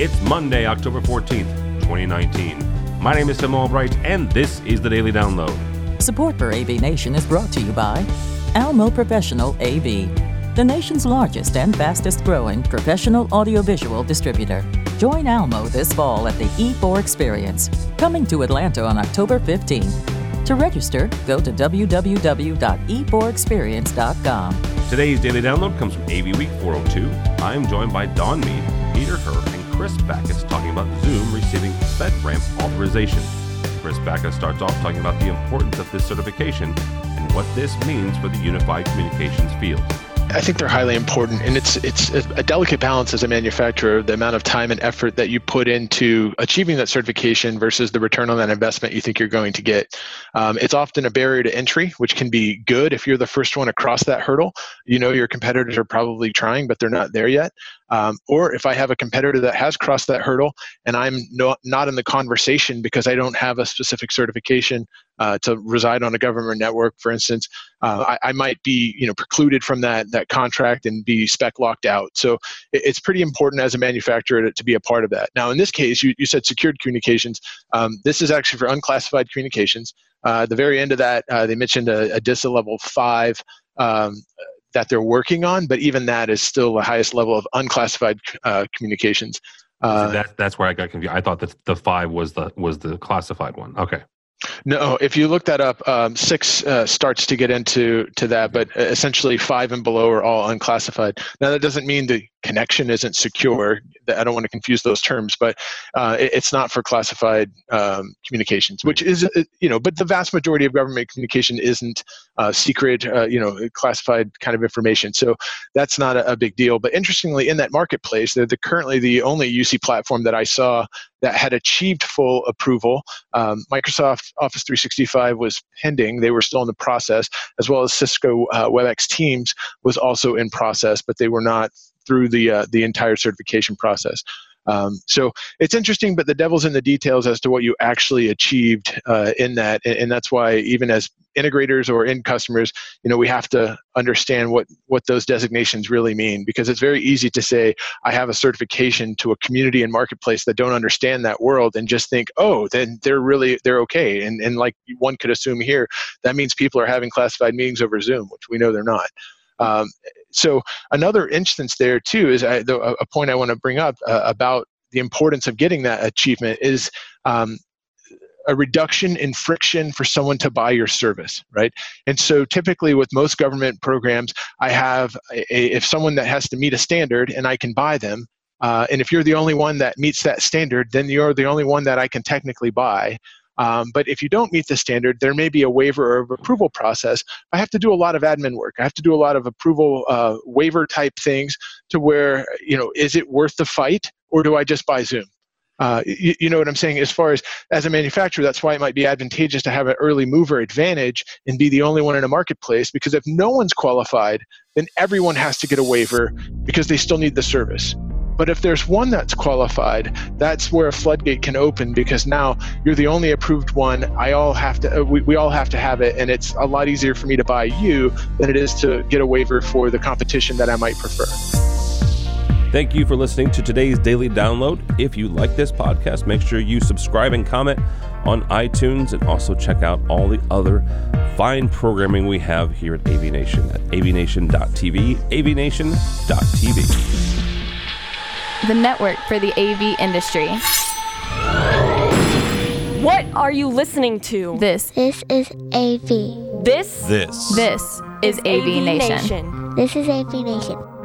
It's Monday, October 14th, 2019. My name is Tim Albright, and this is the Daily Download. Support for AV Nation is brought to you by Almo Professional AV, the nation's largest and fastest growing professional audiovisual distributor. Join Almo this fall at the E4 Experience, coming to Atlanta on October 15th. To register, go to www.e4experience.com. Today's Daily Download comes from AV Week 402. I'm joined by Don Mead, Peter Herr, and Chris Backus talking about Zoom receiving FedRAMP authorization. Chris Backus starts off talking about the importance of this certification and what this means for the unified communications field. I think they're highly important, and it's a delicate balance as a manufacturer, the amount of time and effort that you put into achieving that certification versus the return on that investment you think you're going to get. It's often a barrier to entry, which can be good if you're the first one across that hurdle. You know your competitors are probably trying, but they're not there yet. Or if I have a competitor that has crossed that hurdle and I'm not in the conversation because I don't have a specific certification to reside on a government network, for instance, I might be precluded from that contract and be spec locked out. So it's pretty important as a manufacturer to be a part of that. Now, in this case, you said secured communications. This is actually for unclassified communications. The very end of that, they mentioned a DISA level 5 that they're working on, but even that is still the highest level of unclassified communications. That's where I got confused. I thought that the 5 was the classified one. Okay. No, if you look that up, 6 starts to get into that, but essentially 5 and below are all unclassified. Now, that doesn't mean the connection isn't secure. I don't want to confuse those terms, but it's not for classified communications, which is, but the vast majority of government communication isn't secret, classified kind of information. So that's not a big deal. But interestingly, in that marketplace, they're currently the only UC platform that I saw that had achieved full approval. Microsoft Office 365 was pending. They were still in the process, as well as Cisco WebEx Teams was also in process, but they were not through the entire certification process. So it's interesting, but the devil's in the details as to what you actually achieved in that. And that's why even as integrators or end customers, we have to understand what those designations really mean, because it's very easy to say, I have a certification to a community and marketplace that don't understand that world and just think, oh, then they're okay. And like one could assume here, that means people are having classified meetings over Zoom, which we know they're not. So another instance there too is a point I want to bring up about the importance of getting that achievement is a reduction in friction for someone to buy your service, right? And so typically with most government programs, I have if someone that has to meet a standard and I can buy them, and if you're the only one that meets that standard, then you're the only one that I can technically buy. But if you don't meet the standard, there may be a waiver or approval process. I have to do a lot of admin work. I have to do a lot of approval waiver type things to where, is it worth the fight or do I just buy Zoom? You know what I'm saying? As far as a manufacturer, that's why it might be advantageous to have an early mover advantage and be the only one in a marketplace, because if no one's qualified, then everyone has to get a waiver because they still need the service. But if there's one that's qualified, that's where a floodgate can open, because now you're the only approved one. We all have to have it, and it's a lot easier for me to buy you than it is to get a waiver for the competition that I might prefer. Thank you for listening to today's Daily Download. If you like this podcast, make sure you subscribe and comment on iTunes, and also check out all the other fine programming we have here at AV Nation at avnation.tv, avnation.tv. The network for the AV industry. What are you listening to? This is AV. This is AV Nation. This is AV Nation.